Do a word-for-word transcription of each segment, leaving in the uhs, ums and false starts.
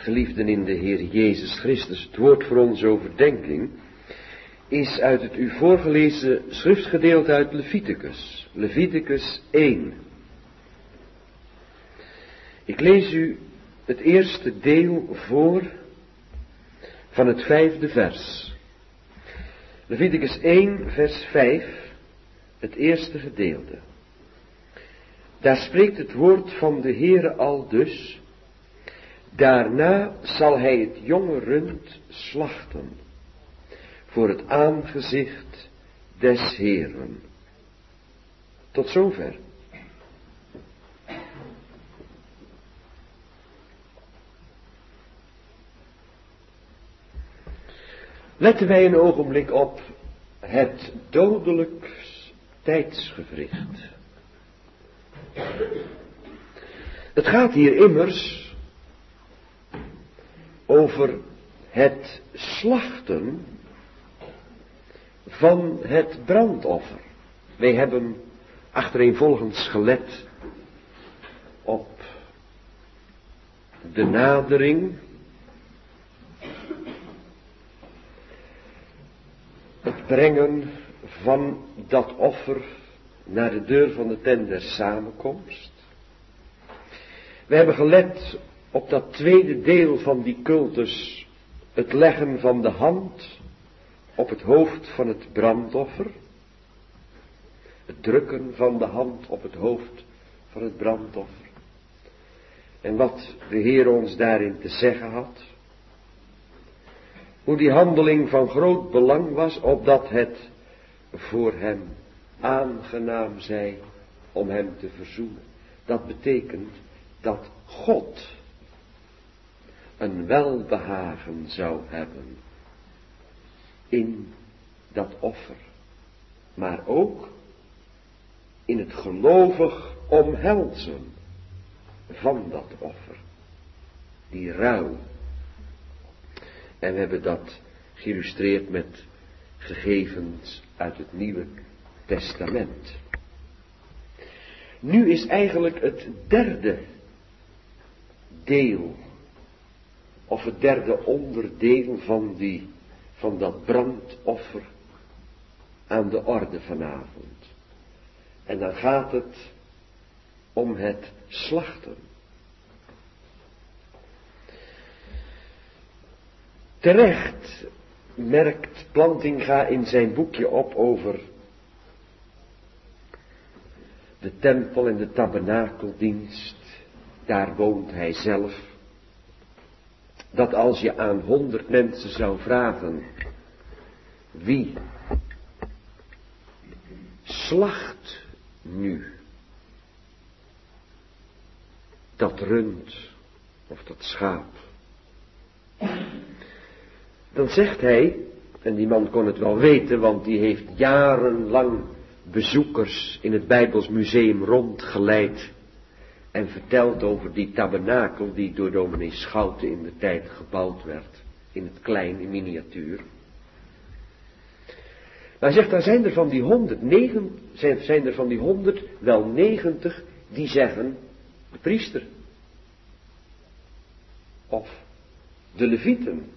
Geliefden in de Heer Jezus Christus, het woord voor onze overdenking is uit het u voorgelezen schriftgedeelte uit Leviticus, Leviticus één. Ik lees u het eerste deel voor van het vijfde vers. Leviticus één, vers vijf, het eerste gedeelte. Daar spreekt het woord van de Heere al dus. Daarna zal hij het jonge rund slachten voor het aangezicht des Heeren. Tot zover. Letten wij een ogenblik op het dodelijk tijdsgewricht. Het gaat hier immers over het slachten van het brandoffer. Wij hebben achtereenvolgens gelet op de nadering, het brengen van dat offer naar de deur van de tent der samenkomst. We hebben gelet op dat tweede deel van die cultus, het leggen van de hand op het hoofd van het brandoffer, het drukken van de hand op het hoofd van het brandoffer. En wat de Heer ons daarin te zeggen had, hoe die handeling van groot belang was, opdat het voor hem aangenaam zij om hem te verzoenen. Dat betekent dat God een welbehagen zou hebben in dat offer, maar ook in het gelovig omhelzen van dat offer, die ruil. En we hebben dat geïllustreerd met gegevens uit het Nieuwe Testament. Nu is eigenlijk het derde deel, of het derde onderdeel van, die, van dat brandoffer aan de orde vanavond. En dan gaat het om het slachten. Terecht merkt Plantinga in zijn boekje op over de tempel en de tabernakeldienst. Daar woont hij zelf. Dat als je aan honderd mensen zou vragen, wie slacht nu dat rund of dat schaap, dan zegt hij, en die man kon het wel weten, want die heeft jarenlang bezoekers in het Bijbels Museum rondgeleid en verteld over die tabernakel die door dominee Schouten in de tijd gebouwd werd, in het klein, in miniatuur. Maar hij zegt, daar zijn er van die honderd, negen, zijn, zijn er van die honderd wel negentig die zeggen, de priester of de levieten.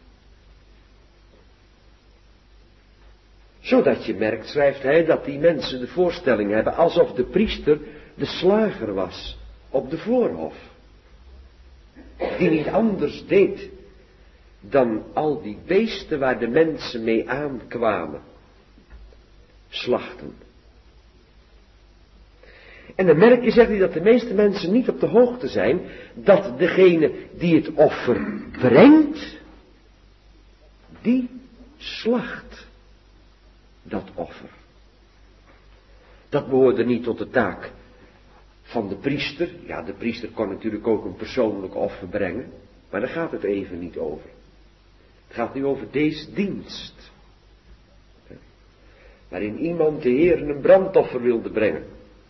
Zodat je merkt, schrijft hij, dat die mensen de voorstelling hebben alsof de priester de slager was op de voorhof. Die niet anders deed dan al die beesten waar de mensen mee aankwamen slachten. En dan merk je, zegt hij, dat de meeste mensen niet op de hoogte zijn dat degene die het offer brengt, die slacht dat offer. Dat behoorde niet tot de taak van de priester. Ja, de priester kon natuurlijk ook een persoonlijk offer brengen, maar daar gaat het even niet over. Het gaat nu over deze dienst, waarin iemand de Heer een brandoffer wilde brengen.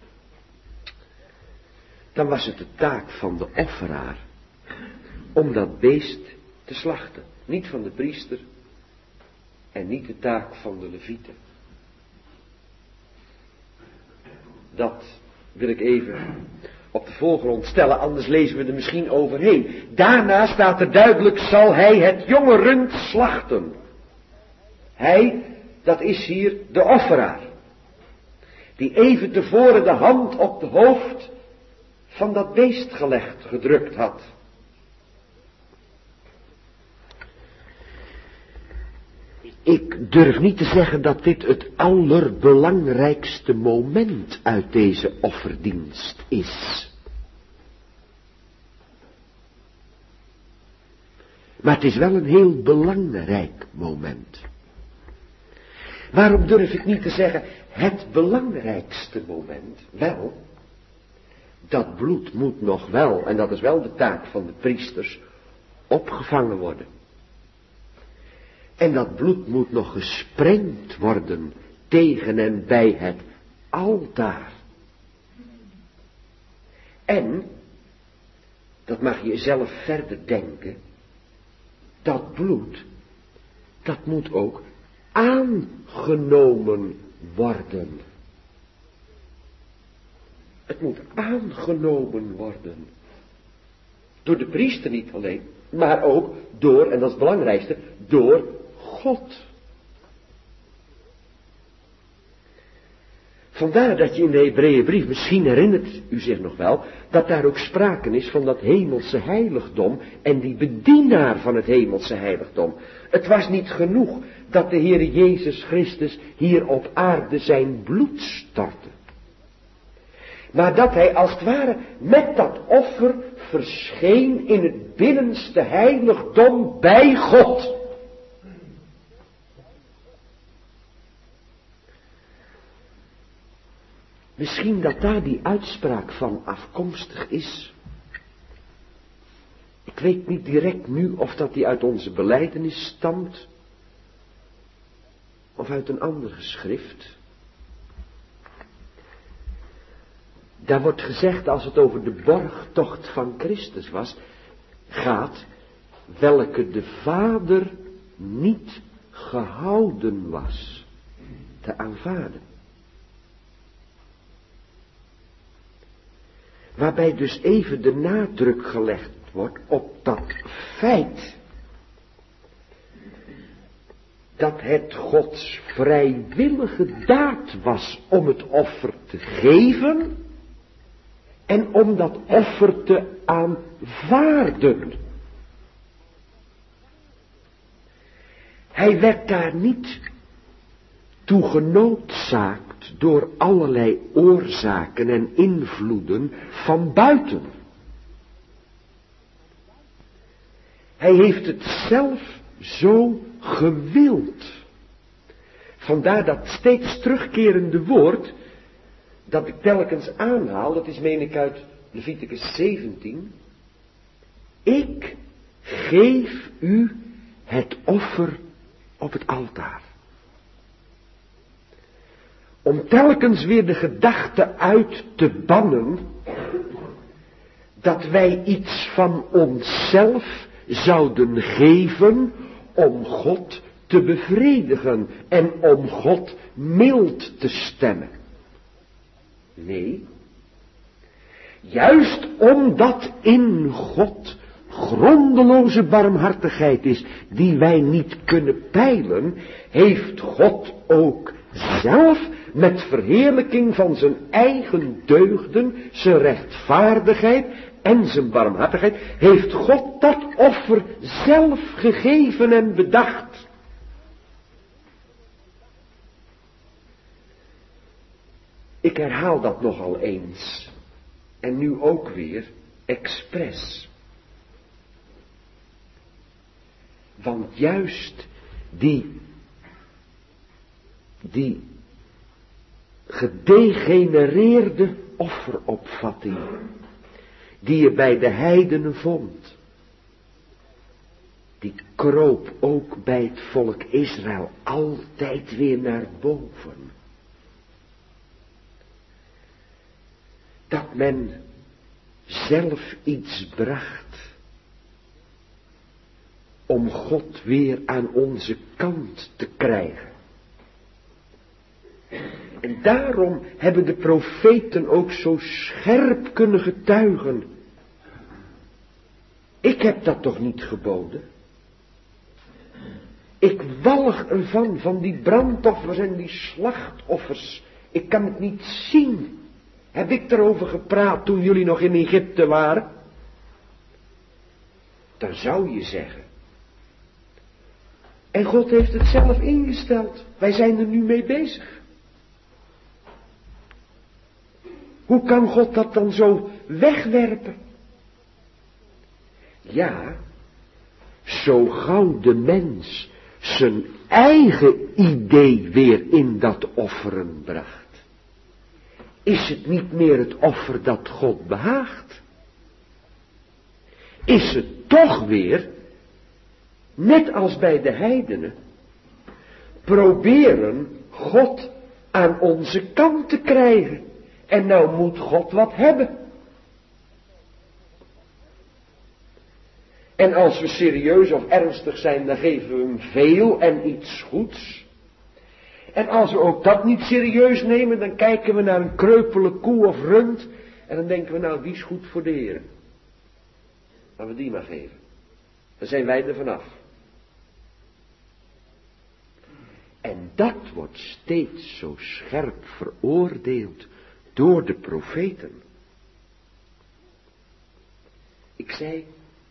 Dan was het de taak van de offeraar om dat beest te slachten. Niet van de priester en niet de taak van de levieten. Dat wil ik even op de voorgrond stellen, anders lezen we er misschien overheen. Daarna staat er duidelijk, zal hij het jonge rund slachten. Hij, dat is hier de offeraar, die even tevoren de hand op het hoofd van dat beest gelegd, gedrukt had. Ik durf niet te zeggen dat dit het allerbelangrijkste moment uit deze offerdienst is. Maar het is wel een heel belangrijk moment. Waarom durf ik niet te zeggen het belangrijkste moment? Wel, dat bloed moet nog wel, en dat is wel de taak van de priesters, opgevangen worden. En dat bloed moet nog gesprengd worden tegen en bij het altaar. En, dat mag je zelf verder denken, dat bloed, dat moet ook aangenomen worden. Het moet aangenomen worden. Door de priester niet alleen, maar ook door, en dat is het belangrijkste, door God. Vandaar dat je in de Hebreeënbrief, misschien herinnert u zich nog wel, dat daar ook sprake is van dat hemelse heiligdom en die bedienaar van het hemelse heiligdom. Het was niet genoeg dat de Heere Jezus Christus hier op aarde zijn bloed stortte. Maar dat hij als het ware met dat offer verscheen in het binnenste heiligdom bij God. Misschien dat daar die uitspraak van afkomstig is. Ik weet niet direct nu of dat die uit onze belijdenis stamt. Of uit een ander geschrift. Daar wordt gezegd, als het over de borgtocht van Christus was, gaat, welke de Vader niet gehouden was te aanvaarden. Waarbij dus even de nadruk gelegd wordt op dat feit dat het Gods vrijwillige daad was om het offer te geven en om dat offer te aanvaarden. Hij werd daar niet toe genoodzaakt door allerlei oorzaken en invloeden van buiten. Hij heeft het zelf zo gewild. Vandaar dat steeds terugkerende woord, dat ik telkens aanhaal, dat is meen ik uit Leviticus zeventien. Ik geef u het offer op het altaar. Om telkens weer de gedachte uit te bannen dat wij iets van onszelf zouden geven om God te bevredigen en om God mild te stemmen. Nee, juist omdat in God grondeloze barmhartigheid is, die wij niet kunnen peilen, heeft God ook zelf met verheerlijking van zijn eigen deugden, zijn rechtvaardigheid en zijn barmhartigheid, heeft God dat offer zelf gegeven en bedacht. Ik herhaal dat nogal eens, en nu ook weer expres. Want juist die, die gedegenereerde offeropvatting, die je bij de heidenen vond, die kroop ook bij het volk Israël altijd weer naar boven. Dat men zelf iets bracht om God weer aan onze kant te krijgen. En daarom hebben de profeten ook zo scherp kunnen getuigen. Ik heb dat toch niet geboden? Ik walg ervan, van die brandoffers en die slachtoffers. Ik kan het niet zien. Heb ik erover gepraat toen jullie nog in Egypte waren? Dan zou je zeggen. En God heeft het zelf ingesteld. Wij zijn er nu mee bezig. Hoe kan God dat dan zo wegwerpen? Ja, zo gauw de mens zijn eigen idee weer in dat offeren bracht, is het niet meer het offer dat God behaagt. Is het toch weer, net als bij de heidenen, proberen God aan onze kant te krijgen. En nou moet God wat hebben. En als we serieus of ernstig zijn, dan geven we hem veel en iets goeds. En als we ook dat niet serieus nemen, dan kijken we naar een kreupele koe of rund. En dan denken we, nou, die is goed voor de Heer. Laten we die maar geven. Dan zijn wij er vanaf. En dat wordt steeds zo scherp veroordeeld door de profeten. Ik zei,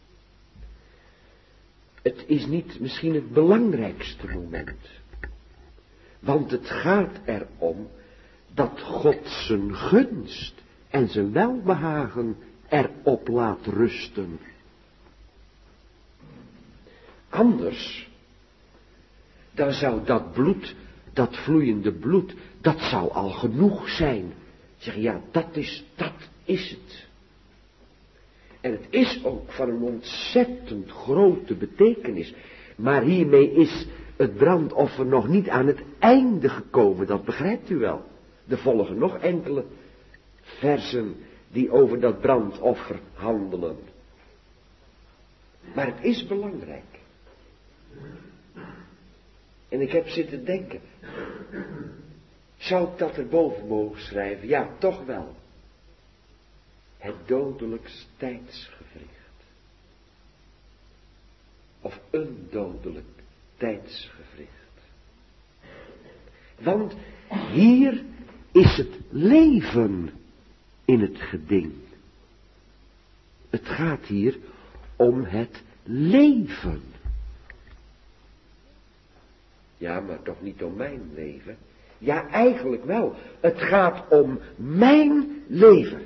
het is niet misschien het belangrijkste moment. Want het gaat erom dat God zijn gunst en zijn welbehagen erop laat rusten. Anders, dan zou dat bloed, dat vloeiende bloed, dat zou al genoeg zijn. Zeg, ja, dat is, dat is het. En het is ook van een ontzettend grote betekenis. Maar hiermee is het brandoffer nog niet aan het einde gekomen, dat begrijpt u wel. Er volgen nog enkele versen die over dat brandoffer handelen. Maar het is belangrijk. En ik heb zitten denken, zou ik dat erboven mogen schrijven? Ja, toch wel. Het dodelijks tijdsgewricht. Of een dodelijk tijdsgewricht. Want hier is het leven in het geding. Het gaat hier om het leven. Ja, maar toch niet om mijn leven. Ja, eigenlijk wel. Het gaat om mijn leven.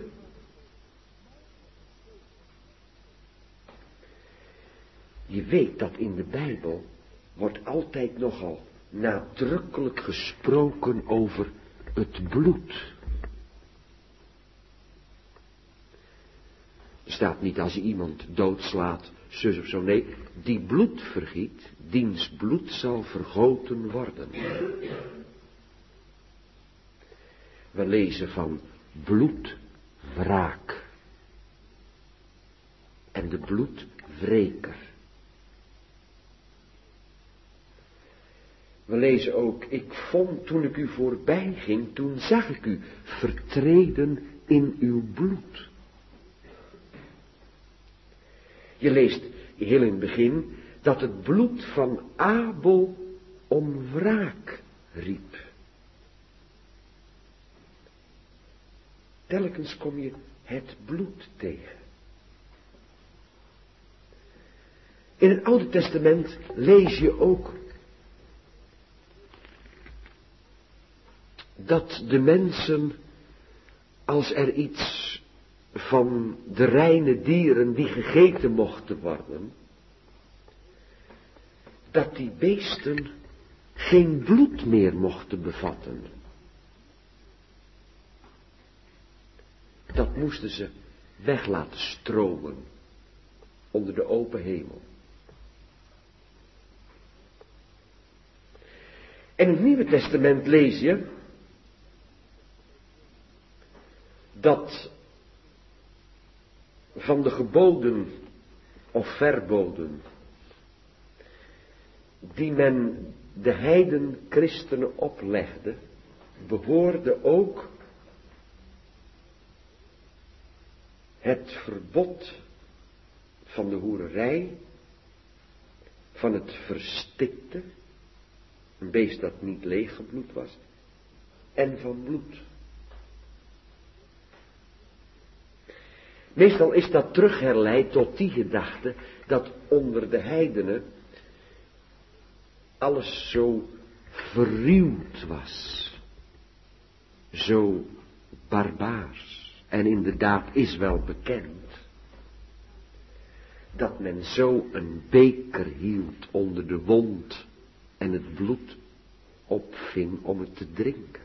Je weet dat in de Bijbel wordt altijd nogal nadrukkelijk gesproken over het bloed. Er staat niet als je iemand doodslaat, zus of zo, nee, die bloed vergiet, diens bloed zal vergoten worden. We lezen van bloedwraak en de bloedwreker. We lezen ook, ik vond toen ik u voorbij ging, toen zag ik u vertreden in uw bloed. Je leest heel in het begin dat het bloed van Abel om wraak riep. Telkens kom je het bloed tegen. In het Oude Testament lees je ook dat de mensen, als er iets van de reine dieren die gegeten mochten worden, dat die beesten geen bloed meer mochten bevatten. Dat moesten ze weg laten stromen onder de open hemel. En in het Nieuwe Testament lees je dat van de geboden of verboden die men de heiden christenen oplegde, behoorde ook het verbod van de hoererij, van het verstikte, een beest dat niet leeggebloed was, en van bloed. Meestal is dat terugherleid tot die gedachte dat onder de heidenen alles zo verruwd was, zo barbaars. En inderdaad is wel bekend dat men zo een beker hield onder de wond en het bloed opving om het te drinken.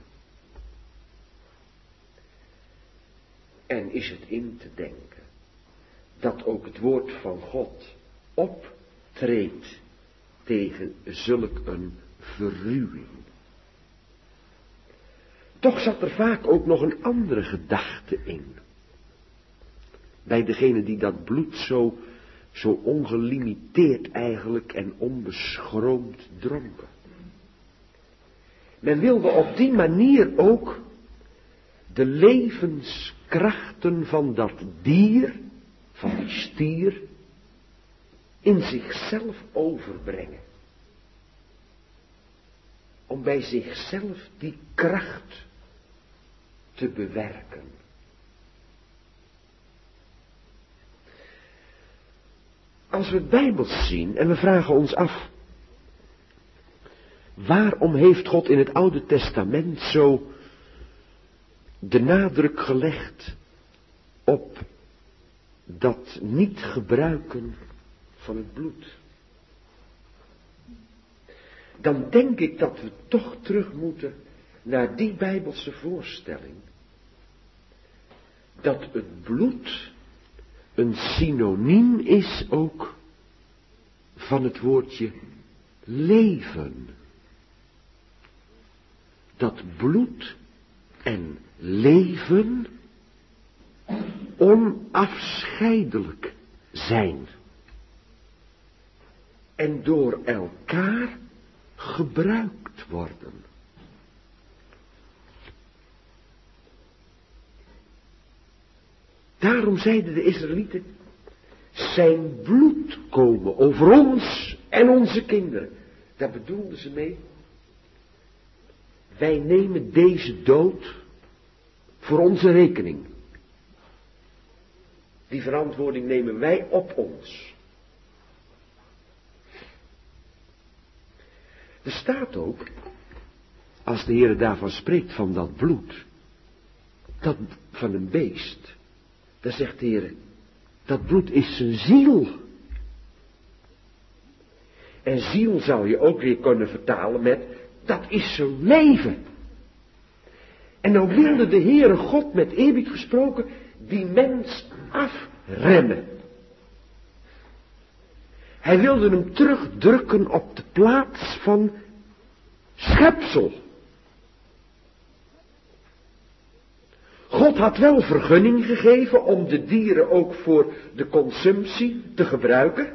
En is het in te denken dat ook het woord van God optreedt tegen zulk een verruwing. Toch zat er vaak ook nog een andere gedachte in. Bij degene die dat bloed zo, zo ongelimiteerd eigenlijk en onbeschroomd dronken. Men wilde op die manier ook de levenskrachten van dat dier, van die stier, in zichzelf overbrengen. Om bij zichzelf die kracht te bewerken. Als we het Bijbels zien en we vragen ons af, waarom heeft God in het Oude Testament zo de nadruk gelegd op dat niet gebruiken van het bloed? Dan denk ik dat we toch terug moeten naar die Bijbelse voorstelling. Dat het bloed een synoniem is ook van het woordje leven. Dat bloed en leven onafscheidelijk zijn. En door elkaar gebruikt worden. Daarom zeiden de Israëlieten, zijn bloed komen over ons en onze kinderen. Daar bedoelden ze mee. Wij nemen deze dood voor onze rekening. Die verantwoording nemen wij op ons. Er staat ook, als de Heer daarvan spreekt van dat bloed, dat van een beest, dan zegt de Heer, dat bloed is zijn ziel. En ziel zou je ook weer kunnen vertalen met, dat is zijn leven. En nou wilde de Heere God met eerbied gesproken die mens afremmen. Hij wilde hem terugdrukken op de plaats van schepsel. God had wel vergunning gegeven om de dieren ook voor de consumptie te gebruiken.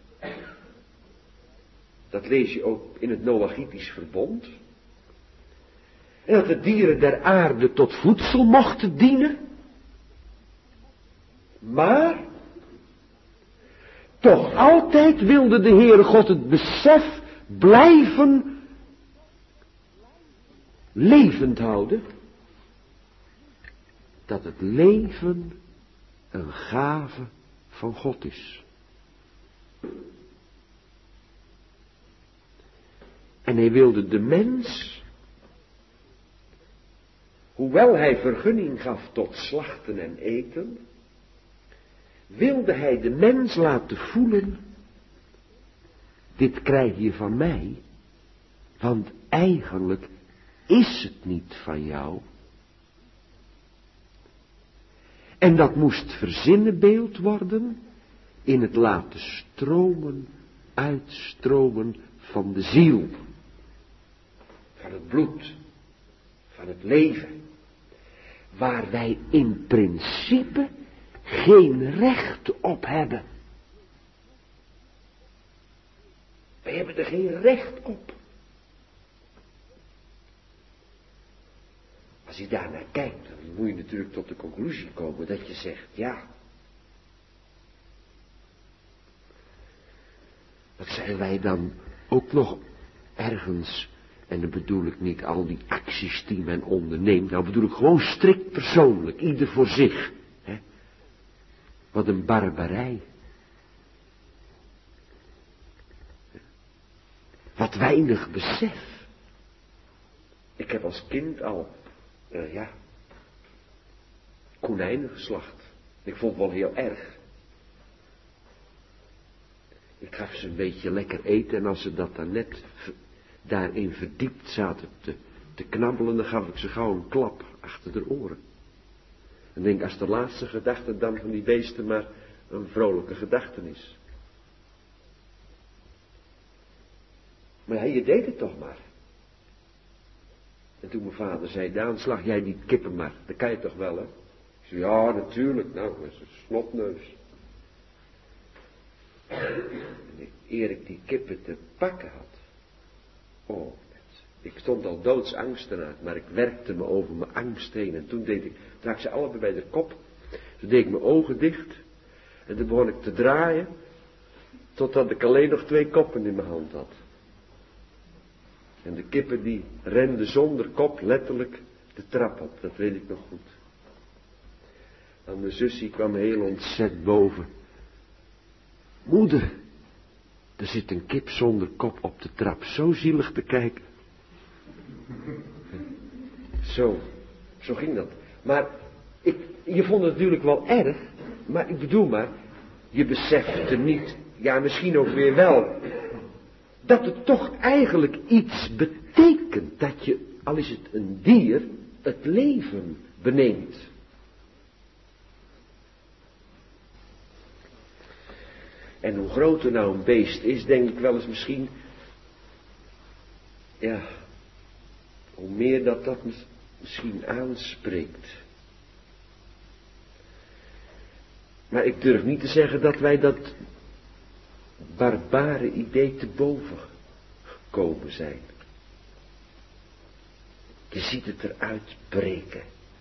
Dat lees je ook in het Noachitisch verbond. En dat de dieren der aarde tot voedsel mochten dienen. Maar toch altijd wilde de Heere God het besef blijven levend houden. Dat het leven een gave van God is. En hij wilde de mens, hoewel hij vergunning gaf tot slachten en eten, wilde hij de mens laten voelen, dit krijg je van mij, want eigenlijk is het niet van jou. En dat moest verzinnenbeeld worden in het laten stromen, uitstromen van de ziel. Van het bloed, van het leven. Waar wij in principe geen recht op hebben. Wij hebben er geen recht op. als je daar naar kijkt, dan moet je natuurlijk tot de conclusie komen dat je zegt, ja. Wat zijn wij dan ook nog ergens, en dan bedoel ik niet al die acties die men onderneemt, nou bedoel ik gewoon strikt persoonlijk, ieder voor zich. Hè? Wat een barbarij. Wat weinig besef. Ik heb als kind al, uh, ja, konijnen geslacht. Ik vond het wel heel erg. Ik gaf ze een beetje lekker eten en als ze dat dan net daarin verdiept zaten te, te knabbelen, dan gaf ik ze gauw een klap achter de oren. En denk, als de laatste gedachte dan van die beesten maar een vrolijke gedachte is. Maar ja, je deed het toch maar. En toen mijn vader zei, Daan, slag jij die kippen maar, dat kan je toch wel, hè? Ik zei, ja, natuurlijk, nou, dat is een snotneus. En eer ik die kippen te pakken had. Oh, ik stond al doodsangsten uit, maar ik werkte me over mijn angst heen. En toen deed ik, toen had ik ze allebei bij de kop. Toen deed ik mijn ogen dicht. En toen begon ik te draaien. Totdat ik alleen nog twee koppen in mijn hand had. En de kippen die renden zonder kop letterlijk de trap op. Dat weet ik nog goed. En mijn zusje kwam heel ontzet boven. Moeder, er zit een kip zonder kop op de trap. Zo zielig te kijken. Zo, zo ging dat. Maar ik, je vond het natuurlijk wel erg. Maar ik bedoel maar, je besefte niet, ja misschien ook weer wel, dat het toch eigenlijk iets betekent. Dat je, al is het een dier, het leven beneemt. En hoe groter nou een beest is, denk ik wel eens misschien, ja, hoe meer dat dat misschien aanspreekt. Maar ik durf niet te zeggen dat wij dat barbare idee te boven gekomen zijn. Je ziet het eruit breken.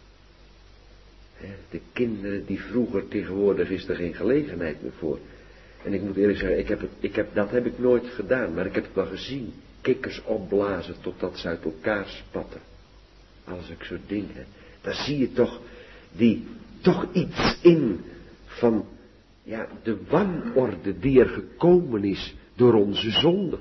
De kinderen die vroeger, tegenwoordig is er geen gelegenheid meer voor. En ik moet eerlijk zeggen, ik heb het, ik heb, dat heb ik nooit gedaan, maar ik heb het wel gezien. Kikkers opblazen totdat ze uit elkaar spatten. Als ik soort dingen. Daar zie je toch, die, toch iets in van, ja, de wanorde die er gekomen is door onze zonde.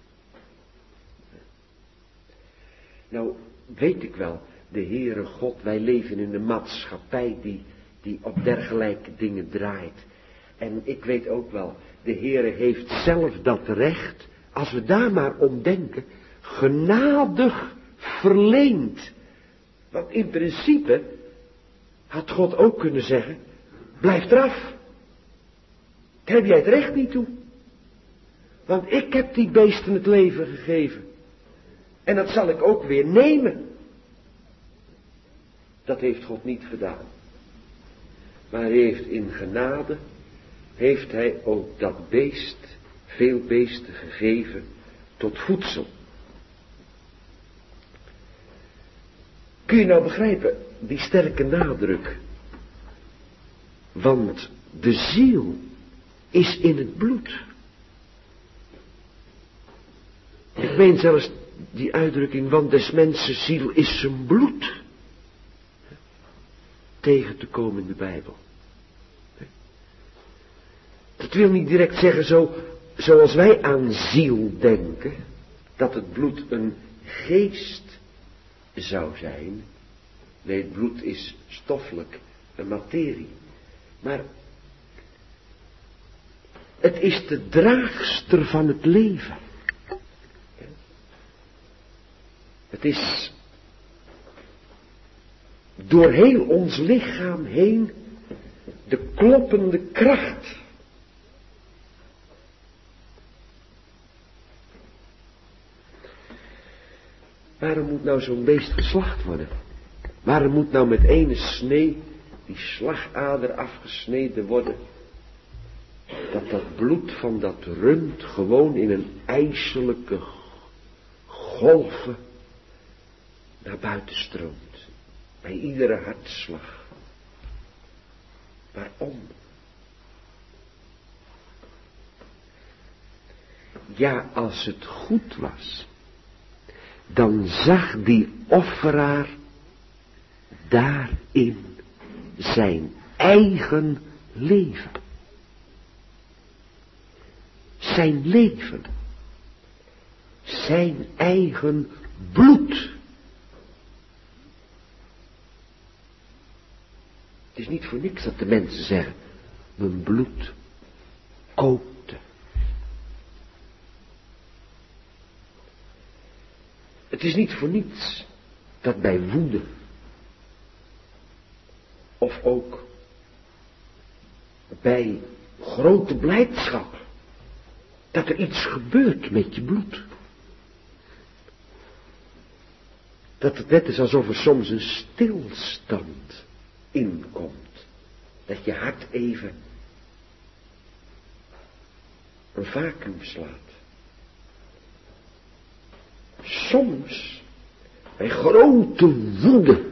Nou, weet ik wel, de Heere God, wij leven in een maatschappij die, die op dergelijke dingen draait. En ik weet ook wel, de Heere heeft zelf dat recht, als we daar maar om denken, genadig verleend. Want in principe had God ook kunnen zeggen, blijf eraf. Daar heb jij het recht niet toe. Want ik heb die beesten het leven gegeven. En dat zal ik ook weer nemen. Dat heeft God niet gedaan. Maar hij heeft in genade, heeft hij ook dat beest, veel beesten gegeven, tot voedsel. Kun je nou begrijpen, die sterke nadruk? Want de ziel is in het bloed. Ik meen zelfs die uitdrukking, want des mensen ziel is zijn bloed. Tegen te komen in de Bijbel. Dat wil niet direct zeggen zo, zoals wij aan ziel denken, dat het bloed een geest zou zijn. Nee, het bloed is stoffelijk, een materie. Maar het is de draagster van het leven. Het is door heel ons lichaam heen de kloppende kracht. Waarom moet nou zo'n beest geslacht worden? Waarom moet nou met ene snee die slagader afgesneden worden? Dat dat bloed van dat rund gewoon in een ijselijke golven naar buiten stroomt. bij iedere hartslag. Waarom? Ja, als het goed was, dan zag die offeraar daarin zijn eigen leven. Zijn leven. Zijn eigen bloed. Het is niet voor niks dat de mensen zeggen, mijn bloed kookte. Het is niet voor niets dat bij woede, of ook bij grote blijdschap, dat er iets gebeurt met je bloed. Dat het net is alsof er soms een stilstand inkomt. Dat je hart even een vacuüm slaat. Soms, bij grote woede,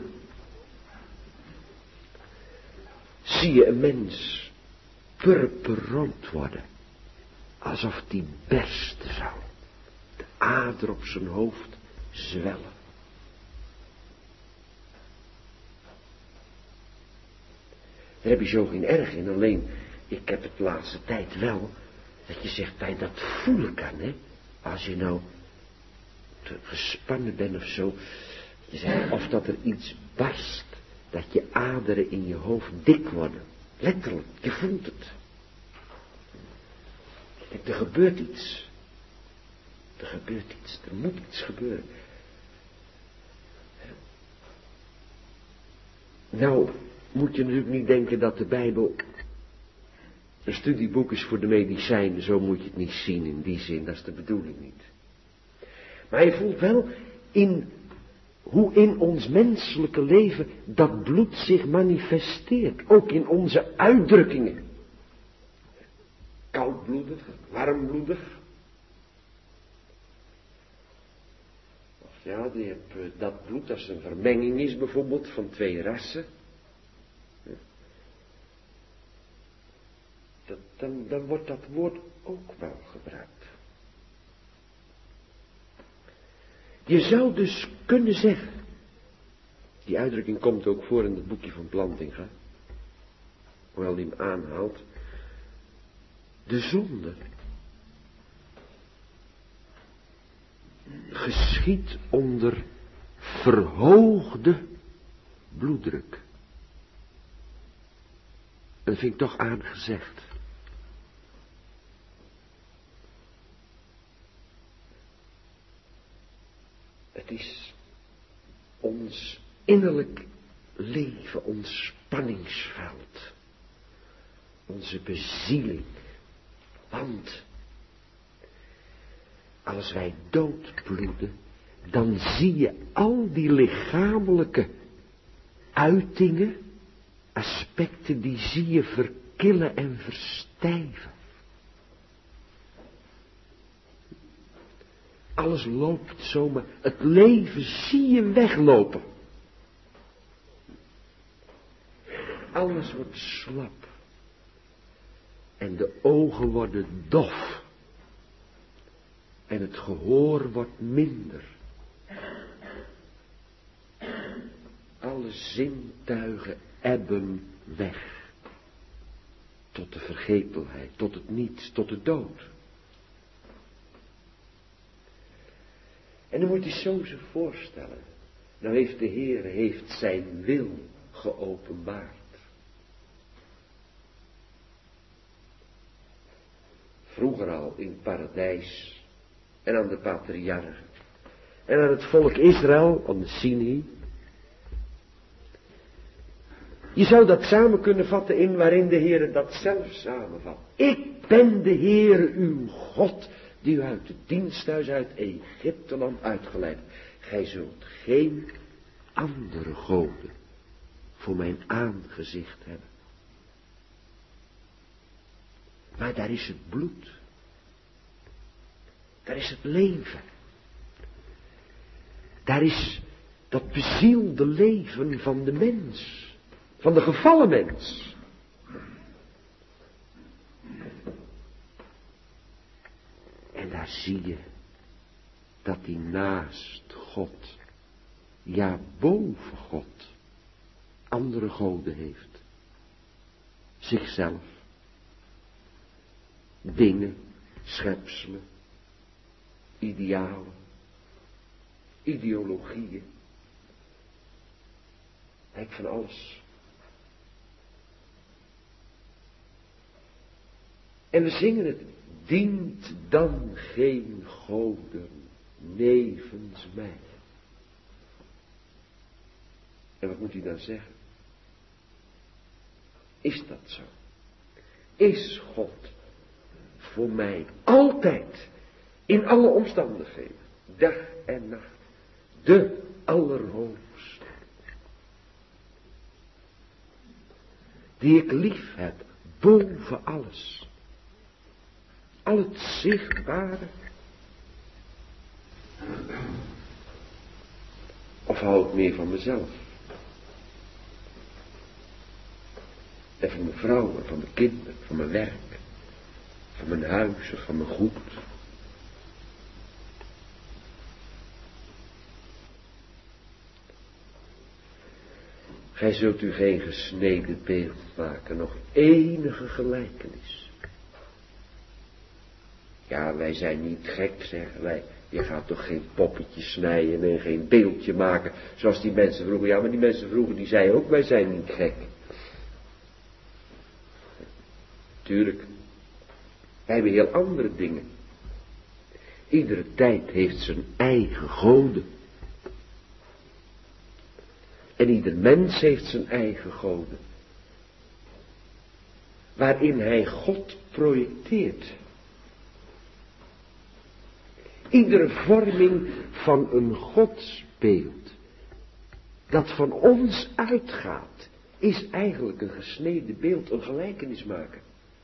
zie je een mens purperrood worden. Alsof die bersten zou. De ader op zijn hoofd zwellen. Daar heb je zo geen erg in, alleen ik heb het de laatste tijd wel, dat je zegt, dat je dat voelen kan, hè. Als je nou te gespannen bent of zo, je zegt, of dat er iets barst, dat je aderen in je hoofd dik worden. Letterlijk, je voelt het. Er gebeurt iets. Er gebeurt iets, er moet iets gebeuren. Nou, moet je natuurlijk niet denken dat de Bijbel een studieboek is voor de medicijnen. Zo moet je het niet zien in die zin, dat is de bedoeling niet. Maar je voelt wel in hoe in ons menselijke leven dat bloed zich manifesteert. Ook in onze uitdrukkingen. Koudbloedig, warmbloedig. Of ja, je hebt dat bloed als een vermenging is bijvoorbeeld van twee rassen. Dat, dan, dan wordt dat woord ook wel gebruikt. Je zou dus kunnen zeggen, die uitdrukking komt ook voor in het boekje van Plantinga, hoewel die hem aanhaalt, de zonde geschiet onder verhoogde bloeddruk. Dat vind ik toch aardig gezegd. Het is ons innerlijk leven, ons spanningsveld, onze bezieling. Want als wij doodbloeden, dan zie je al die lichamelijke uitingen, aspecten, die zie je verkillen en verstijven. Alles loopt zomaar, het leven zie je weglopen. Alles wordt slap. En de ogen worden dof. En het gehoor wordt minder. Alle zintuigen ebben weg. Tot de vergetelheid, tot het niets, tot de dood. En dan moet je zo zich voorstellen. Nou heeft de Heer heeft zijn wil geopenbaard. Vroeger al in het paradijs en aan de patriarchen en aan het volk Israël, aan de Sinai. Je zou dat samen kunnen vatten in waarin de Heer dat zelf samenvat. Ik ben de Heer uw God, die u uit het diensthuis uit Egypteland uitgeleid hebt. Gij zult geen andere goden voor mijn aangezicht hebben. Maar daar is het bloed. Daar is het leven. Daar is dat bezielde leven van de mens, van de gevallen mens. En daar zie je dat hij naast God, ja boven God, andere goden heeft. Zichzelf, dingen, schepselen, idealen, ideologieën. Hij heeft van alles. En we zingen het, dient dan geen goden nevens mij. En wat moet hij dan zeggen? Is dat zo? Is God voor mij altijd, in alle omstandigheden, dag en nacht, de Allerhoogste, die ik lief heb, boven alles, al het zichtbare? Of hou ik meer van mezelf? En van mijn vrouw, en van mijn kinderen, van mijn werk, van mijn huis, of van mijn goed. Gij zult u geen gesneden beeld maken, nog enige gelijkenis. Ja, wij zijn niet gek, zeggen wij. Je gaat toch geen poppetje snijden en geen beeldje maken, zoals die mensen vroeger. Ja, maar die mensen vroeger, die zeiden ook, wij zijn niet gek. Tuurlijk, wij hebben heel andere dingen. Iedere tijd heeft zijn eigen goden. En ieder mens heeft zijn eigen goden. Waarin hij God projecteert. Iedere vorming van een godsbeeld dat van ons uitgaat, is eigenlijk een gesneden beeld, een gelijkenis maken.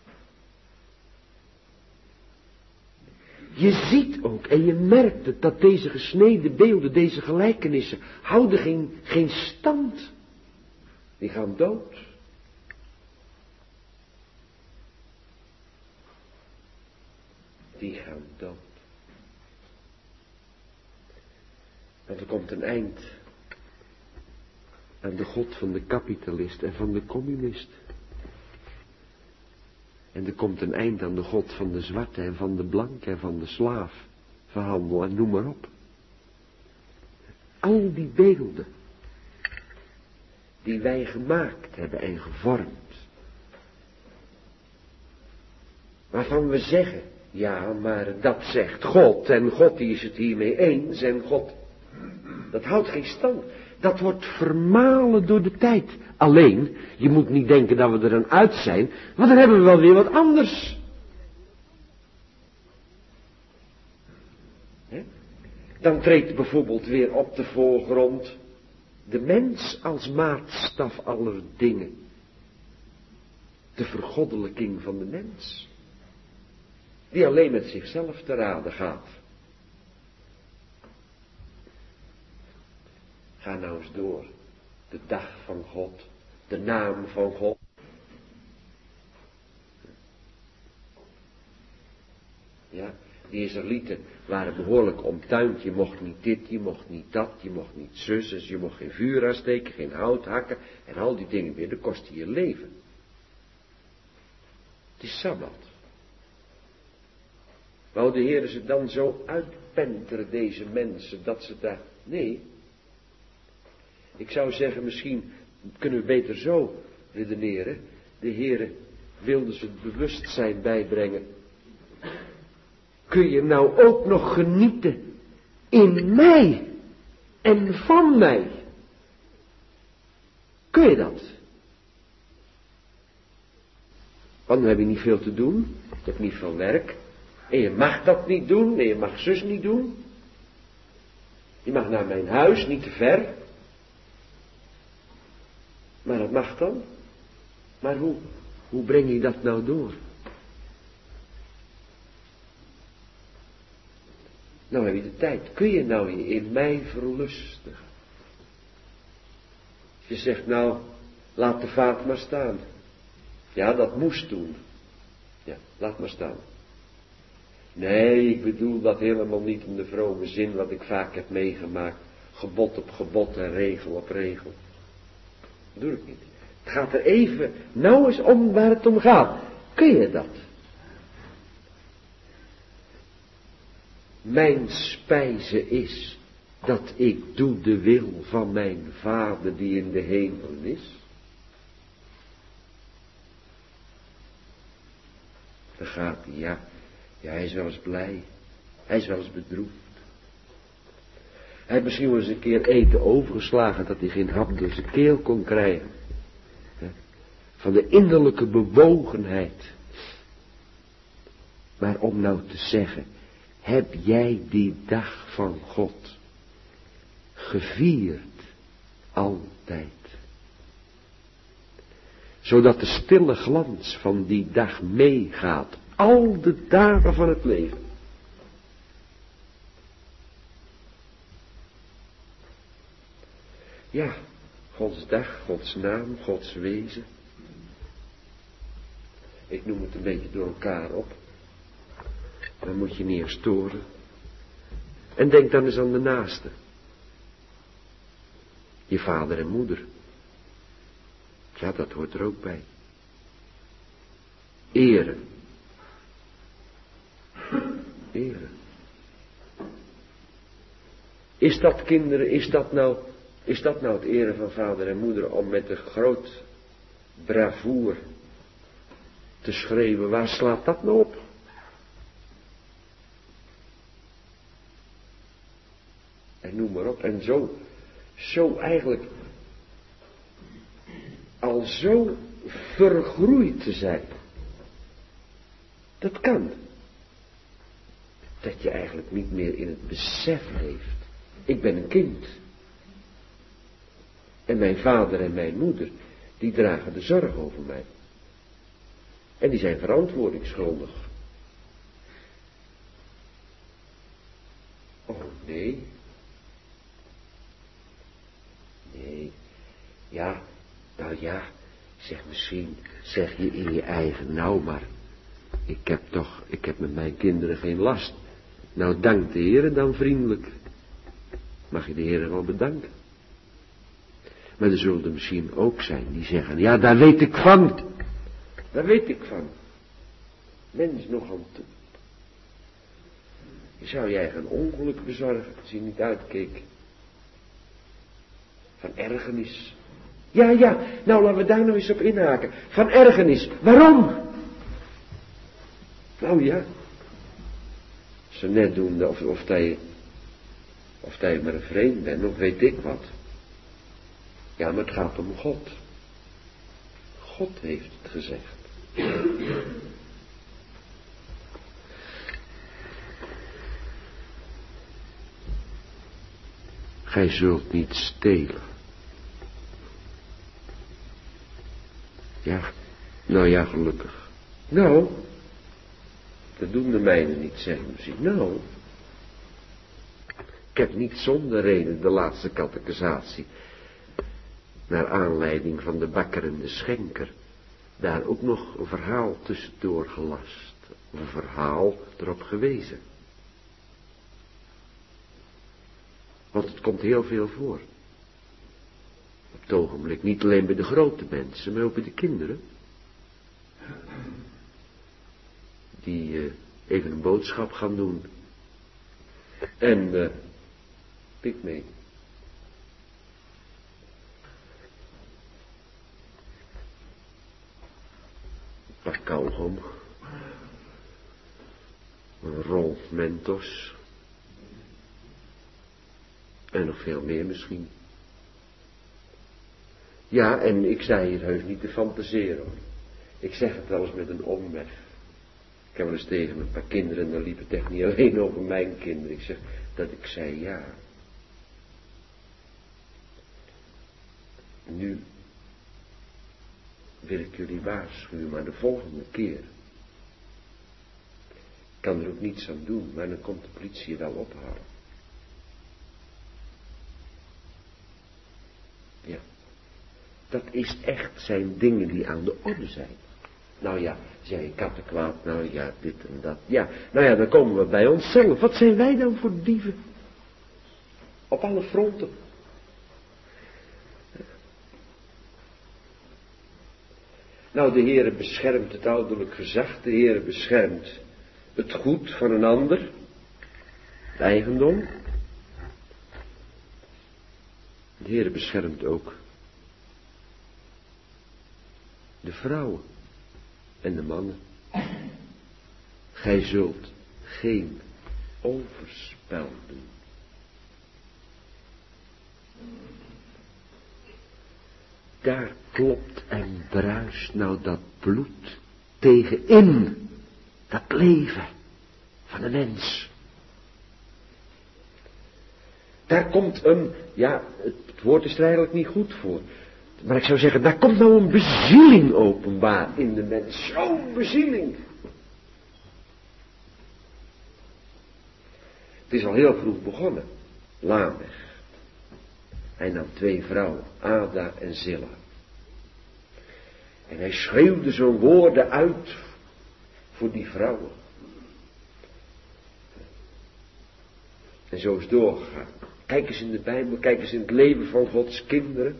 Je ziet ook en je merkt het dat deze gesneden beelden, deze gelijkenissen, houden geen, geen stand. Die gaan dood. Die gaan dood. Want er komt een eind aan de God van de kapitalist en van de communist. En er komt een eind aan de God van de zwarte en van de blanke en van de slaaf, verhandel en noem maar op. Al die beelden die wij gemaakt hebben en gevormd, waarvan we zeggen, ja, maar dat zegt God en God die is het hiermee eens en God, dat houdt geen stand. Dat wordt vermalen door de tijd. Alleen, je moet niet denken dat we er aan uit zijn, want dan hebben we wel weer wat anders. He? Dan treedt bijvoorbeeld weer op de voorgrond de mens als maatstaf aller dingen. De vergoddelijking van de mens. Die alleen met zichzelf te raden gaat. Ga nou eens door. De dag van God. De naam van God. Ja, die Israëlieten waren behoorlijk omtuind. Je mocht niet dit, je mocht niet dat, je mocht niet zus, dus je mocht geen vuur aansteken, geen hout hakken en al die dingen weer. Dat kostte je leven. Het is Sabbat. Wou de Heer ze dan zo uitpenteren, deze mensen, dat ze daar... Nee. Ik zou zeggen, misschien kunnen we beter zo redeneren. De Heer wilde ze het bewustzijn bijbrengen. Kun je nou ook nog genieten in mij en van mij? Kun je dat? Want dan heb je niet veel te doen. Je hebt niet veel werk. En je mag dat niet doen. En je mag zus niet doen. Je mag naar mijn huis, niet te ver. Maar dat mag dan. Maar hoe, hoe breng je dat nou door? Nou heb je de tijd. Kun je nou je in mij verlustigen? Je zegt nou, laat de vaat maar staan. Ja, dat moest toen. Ja, laat maar staan. Nee, ik bedoel dat helemaal niet in de vrome zin wat ik vaak heb meegemaakt. Gebod op gebod en regel op regel. Dat doe ik niet. Het gaat er even nou eens om waar het om gaat. Kun je dat? Mijn spijze is dat ik doe de wil van mijn Vader die in de hemel is. Dan gaat hij, ja, ja, hij is wel eens blij. Hij is wel eens bedroefd. Hij heeft misschien wel eens een keer eten overgeslagen dat hij geen hap door zijn keel kon krijgen. Van de innerlijke bewogenheid. Maar om nou te zeggen, heb jij die dag van God gevierd altijd? Zodat de stille glans van die dag meegaat, al de dagen van het leven. Ja, Gods dag, Gods naam, Gods wezen. Ik noem het een beetje door elkaar op. Dan moet je niet eens storen. En denk dan eens aan de naaste. Je vader en moeder. Ja, dat hoort er ook bij. Eren. Eren. Is dat, kinderen, is dat nou, is dat nou het eren van vader en moeder om met een groot bravoer te schreeuwen? Waar slaat dat nou op? En noem maar op. En zo, zo eigenlijk al zo vergroeid te zijn. Dat kan. Dat je eigenlijk niet meer in het besef leeft. Ik ben een kind. En mijn vader en mijn moeder, die dragen de zorg over mij. En die zijn verantwoordingsschuldig. Oh nee. Nee. Ja, nou ja, zeg misschien, zeg je in je eigen, nou maar, ik heb toch, ik heb met mijn kinderen geen last. Nou, dank de Heer dan vriendelijk. Mag je de Heer wel bedanken. Maar er zullen er misschien ook zijn die zeggen, ja, daar weet ik van. Daar weet ik van. Mens nog aan toe. Je zou je eigen ongeluk bezorgen als je niet uitkeek. Van ergernis. Ja, ja, nou laten we daar nou eens op inhaken. Van ergernis. Waarom? Nou ja. Ze net doen of, of dat je, of dat je maar een vreemd bent, of weet ik wat. Ja, maar het gaat om God. God heeft het gezegd. Gij zult niet stelen. Ja, nou ja, gelukkig. Nou, dat doen de mijnen niet, zeggen misschien. Nou, ik heb niet zonder reden de laatste catechisatie, naar aanleiding van de bakker en de schenker, daar ook nog een verhaal tussendoor gelast. Een verhaal erop gewezen. Want het komt heel veel voor. Op het ogenblik niet alleen bij de grote mensen, maar ook bij de kinderen. Die uh, even een boodschap gaan doen. En, uh, pik mee. Een pak kauwgom. Een rol Mentos. En nog veel meer misschien. Ja, en ik sta hier heus niet te fantaseren hoor. Ik zeg het wel eens met een omweg. Ik heb wel eens tegen een paar kinderen, en dan liep het echt niet alleen over mijn kinderen. Ik zeg dat ik zei ja. Nu wil ik jullie waarschuwen, maar de volgende keer. Ik kan er ook niets aan doen, maar dan komt de politie je wel ophalen. Ja. Dat is echt zijn dingen die aan de orde zijn. Nou ja, zeg je kattenkwaad, nou ja, dit en dat. Ja, nou ja, dan komen we bij onszelf. Wat zijn wij dan voor dieven? Op alle fronten. Nou, de Heere beschermt het ouderlijk gezag. De Heere beschermt het goed van een ander. Het eigendom. De Heere beschermt ook de vrouwen en de mannen. Gij zult geen overspel doen. Daar klopt en bruist nou dat bloed tegenin. Dat leven van de mens. Daar komt een, ja, het woord is er eigenlijk niet goed voor. Maar ik zou zeggen, daar komt nou een bezieling openbaar in de mens. Zo'n bezieling. Het is al heel vroeg begonnen. Lamech. Hij nam twee vrouwen, Ada en Zilla. En hij schreeuwde zo'n woorden uit voor die vrouwen. En zo is het doorgegaan. Kijk eens in de Bijbel, kijk eens in het leven van Gods kinderen.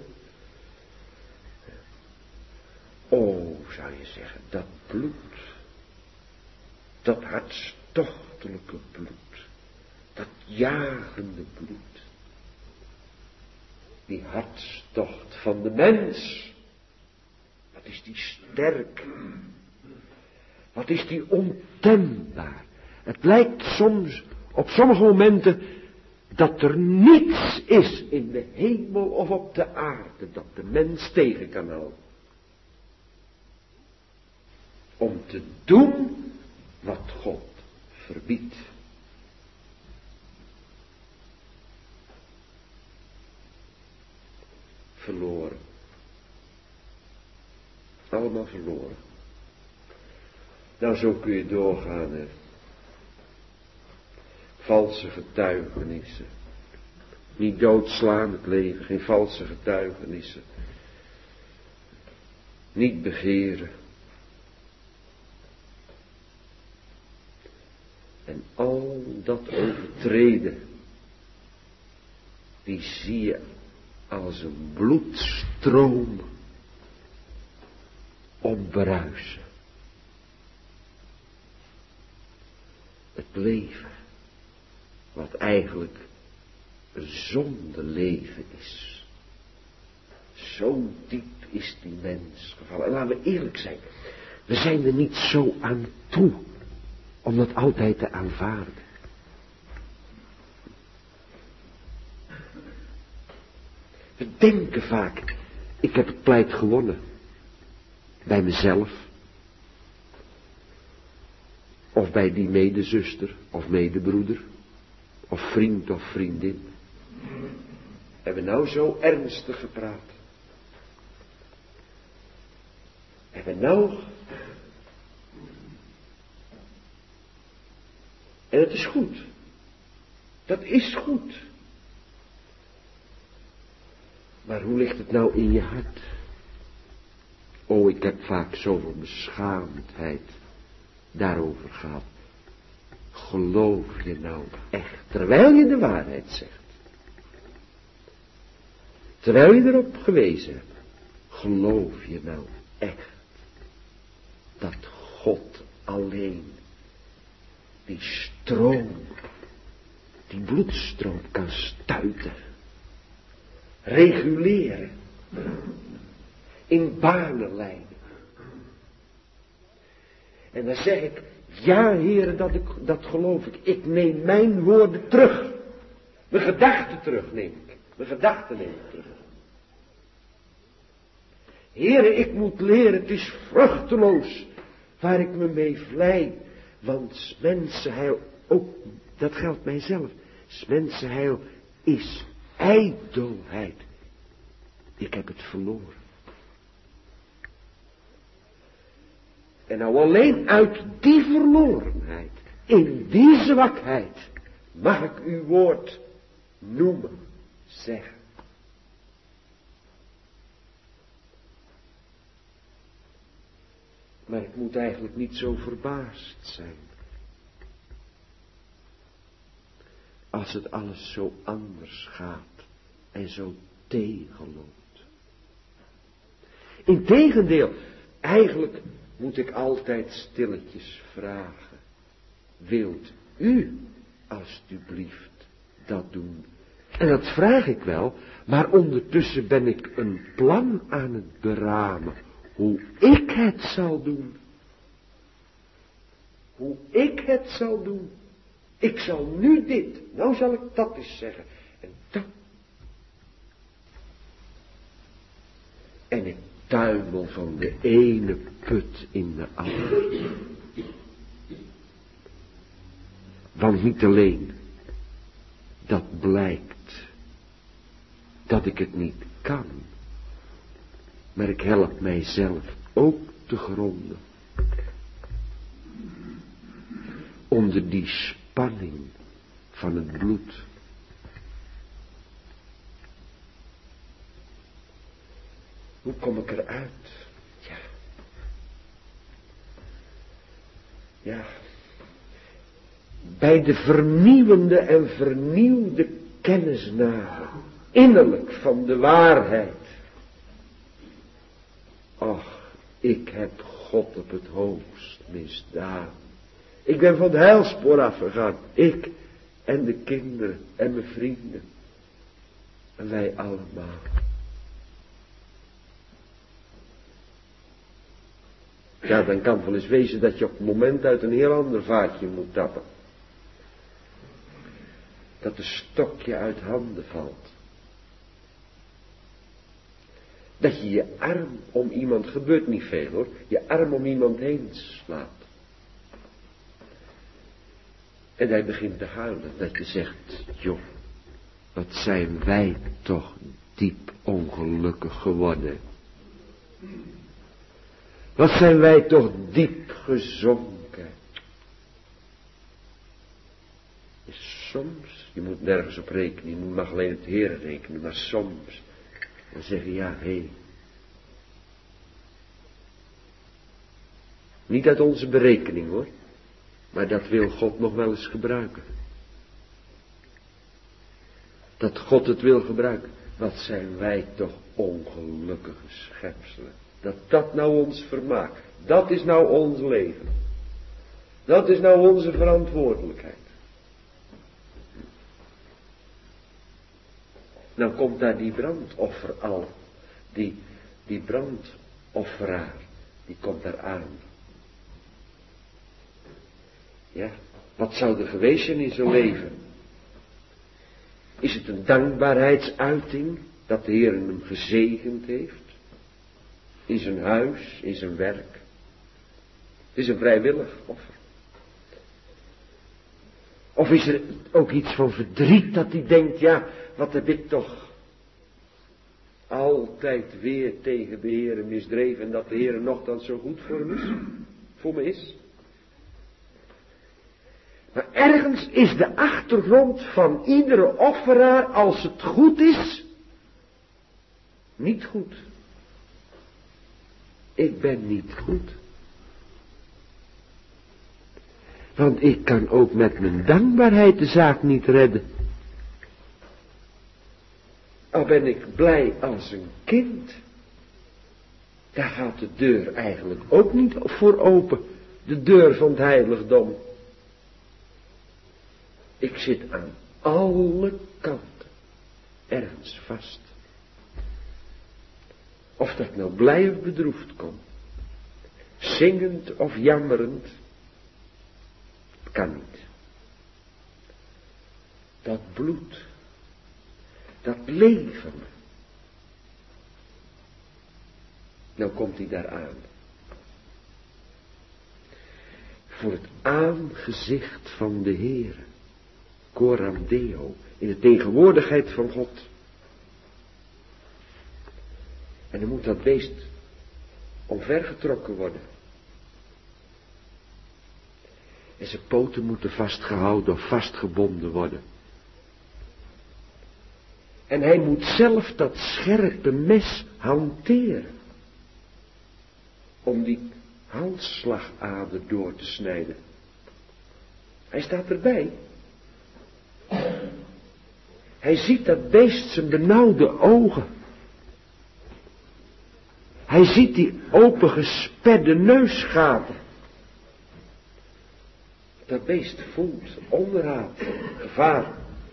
Oh, zou je zeggen, dat bloed. Dat hartstochtelijke bloed. Dat jagende bloed. Die hartstocht van de mens. Wat is die sterk. Wat is die ontembaar. Het lijkt soms, op sommige momenten, dat er niets is in de hemel of op de aarde dat de mens tegen kan houden. Om te doen wat God verbiedt. Verloren. Allemaal verloren. Nou, zo kun je doorgaan, hè. Valse getuigenissen. Niet doodslaan het leven, geen valse getuigenissen. Niet begeren. En al dat overtreden, die zie je als een bloedstroom opbruisen. Het leven, wat eigenlijk een zondeleven is. Zo diep is die mens gevallen. En laten we eerlijk zijn, we zijn er niet zo aan toe om dat altijd te aanvaarden. We denken vaak, ik heb het pleit gewonnen. Bij mezelf. Of bij die medezuster of medebroeder. Of vriend of vriendin. Hebben we nou zo ernstig gepraat? Hebben we nou... En het is goed. Dat is goed. Maar hoe ligt het nou in je hart? Oh, ik heb vaak zoveel beschaamdheid daarover gehad. Geloof je nou echt, terwijl je de waarheid zegt. Terwijl je erop gewezen hebt. Geloof je nou echt dat God alleen die stroom, die bloedstroom kan stuiten. Reguleren. In banen leiden. En dan zeg ik, ja heren, dat, ik, dat geloof ik. Ik neem mijn woorden terug. Mijn gedachten terug neem ik. Mijn gedachten neem ik terug. Heren, ik moet leren, het is vruchteloos waar ik me mee vlei. Want mensenheil, ook dat geldt mijzelf. Mensenheil is ijdelheid. Ik heb het verloren. En nou alleen uit die verlorenheid, in die zwakheid, mag ik uw woord noemen, zeggen. Maar ik moet eigenlijk niet zo verbaasd zijn. Als het alles zo anders gaat en zo tegenloopt. Integendeel, eigenlijk moet ik altijd stilletjes vragen. Wilt u alstublieft dat doen? En dat vraag ik wel, maar ondertussen ben ik een plan aan het beramen. Hoe ik het zal doen. Hoe ik het zal doen. Ik zal nu dit, nou zal ik dat eens zeggen. En dat. En ik tuimel van de ene put in de andere. Want niet alleen dat blijkt dat ik het niet kan, maar ik help mijzelf ook te gronden. Onder die spanning van het bloed. Hoe kom ik eruit? Ja. Ja. Bij de vernieuwende en vernieuwde kennisname, innerlijk van de waarheid. Ach, ik heb God op het hoogst misdaan. Ik ben van het heilspoor afgegaan. Ik en de kinderen en mijn vrienden. En wij allemaal. Ja, dan kan het wel eens wezen dat je op het moment uit een heel ander vaartje moet tappen. Dat de stokje uit handen valt. Dat je je arm om iemand, gebeurt niet veel hoor, je arm om iemand heen slaat. En hij begint te huilen, dat je zegt, joh, wat zijn wij toch diep ongelukkig geworden. Wat zijn wij toch diep gezonken. Soms, je moet nergens op rekenen, je mag alleen op de Heer rekenen, maar soms, dan zeg je ja, hé. Hey. Niet uit onze berekening hoor, maar dat wil God nog wel eens gebruiken. Dat God het wil gebruiken. Wat zijn wij toch ongelukkige schepselen. Dat dat nou ons vermaakt. Dat is nou ons leven. Dat is nou onze verantwoordelijkheid. Nou komt daar die brandoffer al. Die, die brandofferaar. Die komt daar aan. Ja, wat zou er geweest zijn in zijn leven? Is het een dankbaarheidsuiting dat de Heer hem gezegend heeft? In zijn huis, in zijn werk? Het is een vrijwillig offer. Of is er ook iets van verdriet dat hij denkt, ja, wat heb ik toch altijd weer tegen de Heer misdreven en dat de Heer nogthans zo goed voor hem is, voor me is? Maar ergens is de achtergrond van iedere offeraar, als het goed is, niet goed. Ik ben niet goed. Want ik kan ook met mijn dankbaarheid de zaak niet redden. Al ben ik blij als een kind. Daar gaat de deur eigenlijk ook niet voor open. De deur van het heiligdom. Ik zit aan alle kanten ergens vast. Of dat nou blij of bedroefd komt. Zingend of jammerend. Het kan niet. Dat bloed. Dat leven. Nou komt hij daar aan. Voor het aangezicht van de Heer. Coram Deo. In de tegenwoordigheid van God. En dan moet dat beest omvergetrokken worden. En zijn poten moeten vastgehouden of vastgebonden worden. En hij moet zelf dat scherpe mes hanteren. Om die halsslagader door te snijden. Hij staat erbij. Hij ziet dat beest zijn benauwde ogen. Hij ziet die opengesperde neusgaten. Dat beest voelt onderhoud, gevaar.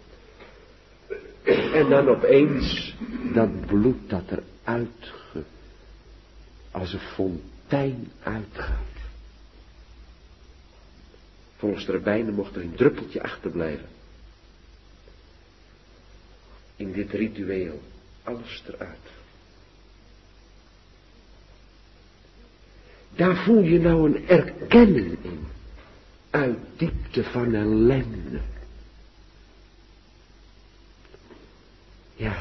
En dan opeens dat bloed dat er uitge, als een fontein uitgaat. Volgens de rabbijnen mocht er een druppeltje achterblijven. In dit ritueel, alles eruit. Daar voel je nou een erkenning in. Uit diepte van ellende. Ja.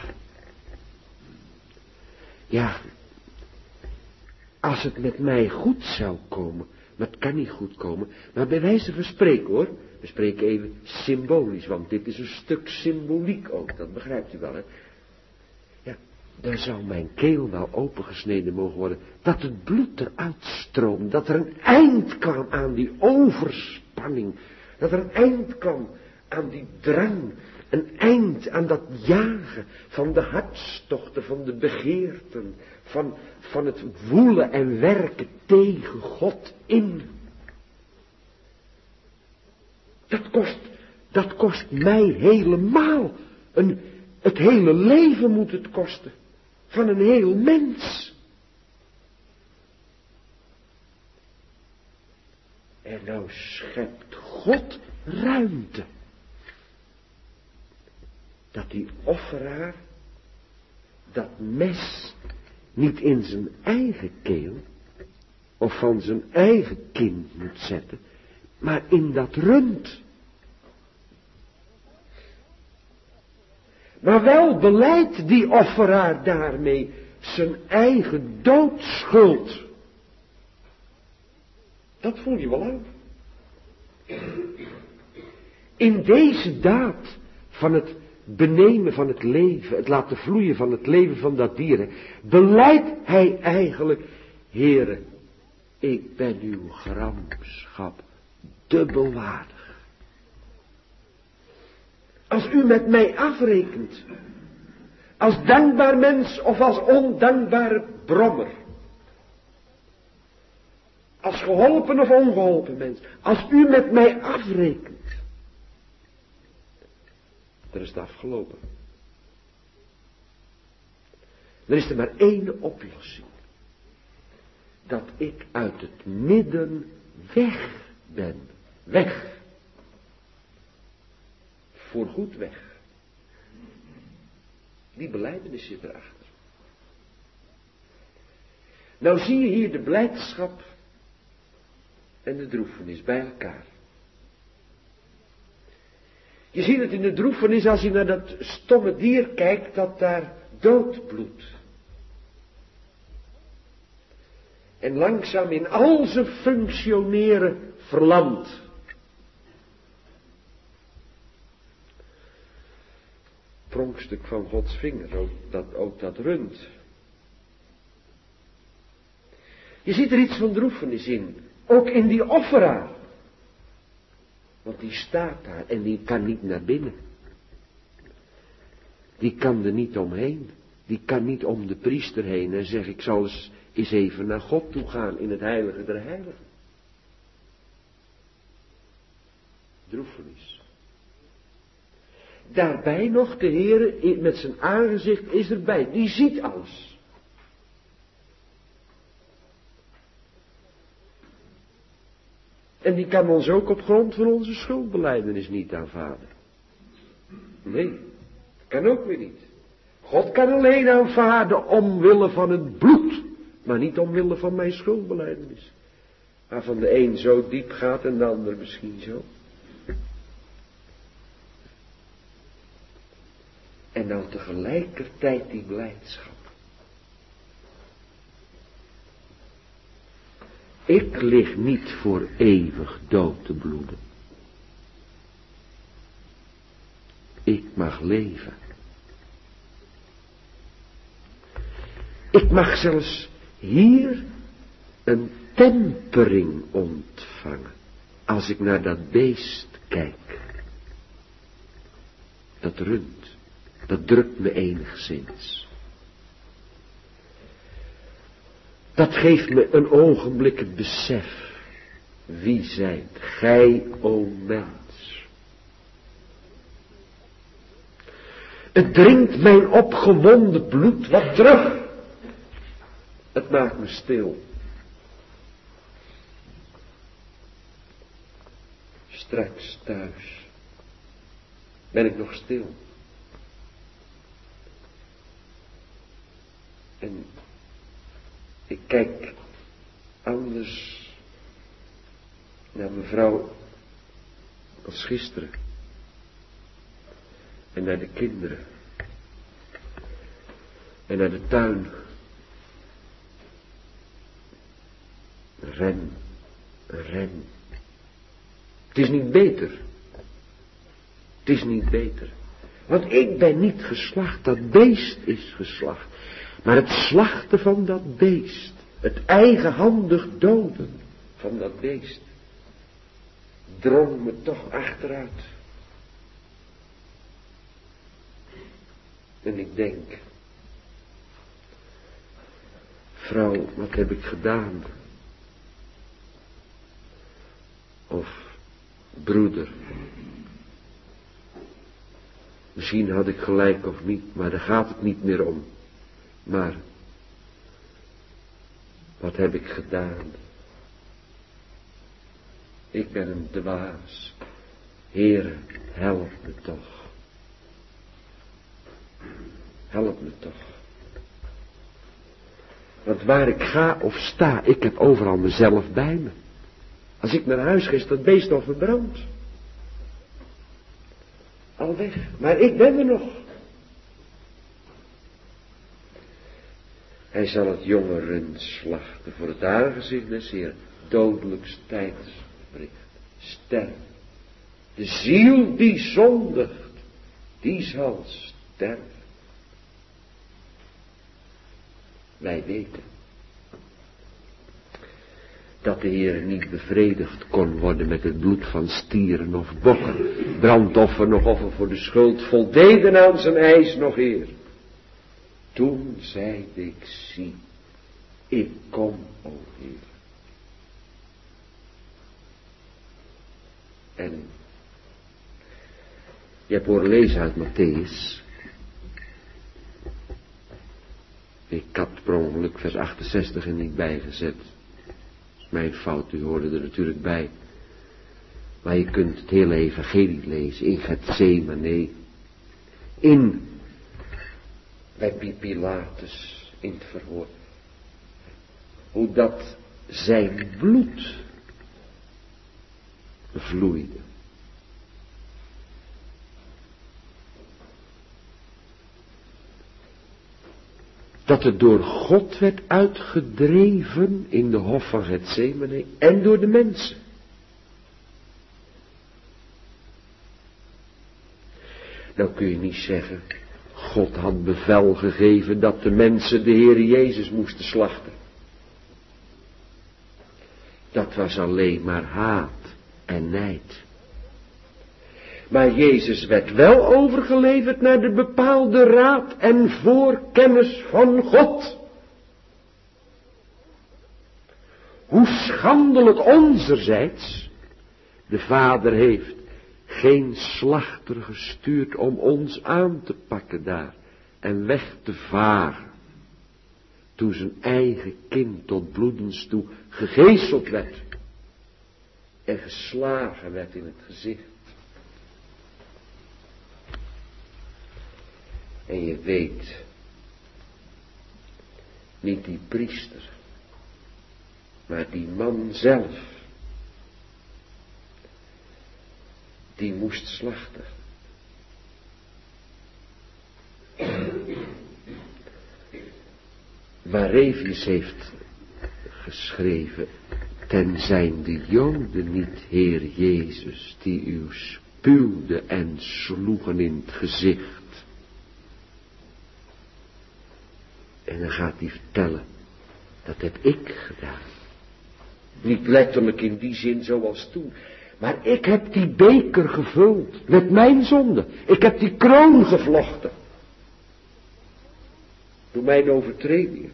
Ja. Als het met mij goed zou komen. Maar het kan niet goed komen. Maar bij wijze van spreken hoor. We spreken even symbolisch. Want dit is een stuk symboliek ook. Dat begrijpt u wel hè. Ja. Dan zou mijn keel wel opengesneden mogen worden. Dat het bloed eruit stroomt. Dat er een eind kwam aan die overspanning. Dat er een eind kwam aan die drang. Een eind aan dat jagen van de hartstochten, van de begeerten. Van, van het woelen en werken tegen God in. Dat kost, dat kost mij helemaal. Een, het hele leven moet het kosten. Van een heel mens. En nou schept God ruimte. Dat die offeraar dat mes niet in zijn eigen keel of van zijn eigen kind moet zetten, maar in dat rund. Maar wel belijdt die offeraar daarmee zijn eigen doodschuld. Dat voel je wel aan. In deze daad van het benemen van het leven, het laten vloeien van het leven van dat dier, belijdt hij eigenlijk, Heere, ik ben uw gramschap dubbel waardig. Als u met mij afrekent, als dankbaar mens of als ondankbare brommer, als geholpen of ongeholpen mens, als u met mij afrekent, dan is het afgelopen. Dan is er maar één oplossing. Dat ik uit het midden weg ben. Weg. Voorgoed weg. Die belijdenis zit erachter. Nou zie je hier de blijdschap en de droefenis bij elkaar. Je ziet het in de droefenis als je naar dat stomme dier kijkt dat daar doodbloedt. En langzaam in al zijn functioneren verlamt. Pronkstuk van Gods vinger, ook dat, ook dat rund. Je ziet er iets van droefenis in, ook in die offeraar. Want die staat daar en die kan niet naar binnen. Die kan er niet omheen. Die kan niet om de priester heen en zeggen, ik zal eens, eens even naar God toe gaan in het heilige der heiligen. Droefenis. Daarbij nog de Heere met zijn aangezicht is erbij. Die ziet alles. En die kan ons ook op grond van onze schuldbelijdenis niet aanvaarden. Nee, kan ook weer niet. God kan alleen aanvaarden omwille van het bloed, maar niet omwille van mijn schuldbelijdenis. Maar van de een zo diep gaat en de ander misschien zo. En dan tegelijkertijd die blijdschap. Ik lig niet voor eeuwig dood te bloeden. Ik mag leven. Ik mag zelfs hier een tempering ontvangen als ik naar dat beest kijk. Dat rund, dat drukt me enigszins. Dat geeft me een ogenblik het besef. Wie zijt gij, o mens? Het dringt mijn opgewonden bloed wat terug. Het maakt me stil. Straks thuis ben ik nog stil. En ik kijk anders naar mevrouw als gisteren. En naar de kinderen. En naar de tuin. Ren, ren. Het is niet beter. Het is niet beter. Want ik ben niet geslacht, dat beest is geslacht. Maar het slachten van dat beest, het eigenhandig doden van dat beest, drong me toch achteruit. En ik denk, vrouw, wat heb ik gedaan? Of broeder, misschien had ik gelijk of niet, maar daar gaat het niet meer om. Maar, wat heb ik gedaan? Ik ben een dwaas. Heere, help me toch. Help me toch. Want waar ik ga of sta, ik heb overal mezelf bij me. Als ik naar huis ga, is dat beest nog verbrand. Al weg, maar ik ben er nog. Hij zal het jonge rund slachten voor het aangezicht des Heeren. Dodelijks tijdsbericht. Sterven. De ziel die zondigt, die zal sterven. Wij weten dat de Heer niet bevredigd kon worden met het bloed van stieren of bokken. Brandoffer nog offer voor de schuld voldeden aan zijn eis nog eer. Toen zeide ik, zie, ik kom, o Heer. En je hebt horen lezen uit Matthäus. Ik had per ongeluk vers achtenzestig er niet bijgezet. Dat is mijn fout, u hoorde er natuurlijk bij. Maar je kunt het hele evangelie lezen in Gethsemane. In, bij Pilatus, in het verhoor. Hoe dat zijn bloed vloeide. Dat het door God werd uitgedreven in de hof van Gethsemane en door de mensen. Nou kun je niet zeggen, God had bevel gegeven dat de mensen de Heere Jezus moesten slachten. Dat was alleen maar haat en nijd. Maar Jezus werd wel overgeleverd naar de bepaalde raad en voorkennis van God. Hoe schandelijk onzerzijds de Vader heeft geen slachter gestuurd om ons aan te pakken daar en weg te varen. Toen zijn eigen kind tot bloedens toe gegezeld werd en geslagen werd in het gezicht. En je weet, niet die priester, maar die man zelf, die moest slachten. Waar Revius heeft geschreven, ten zijn de Joden niet, Heer Jezus, die u spuwden en sloegen in het gezicht. En dan gaat hij vertellen, dat heb ik gedaan. Niet letterlijk in die zin zoals toen. Maar ik heb die beker gevuld met mijn zonde. Ik heb die kroon gevlochten. Door mijn overtredingen.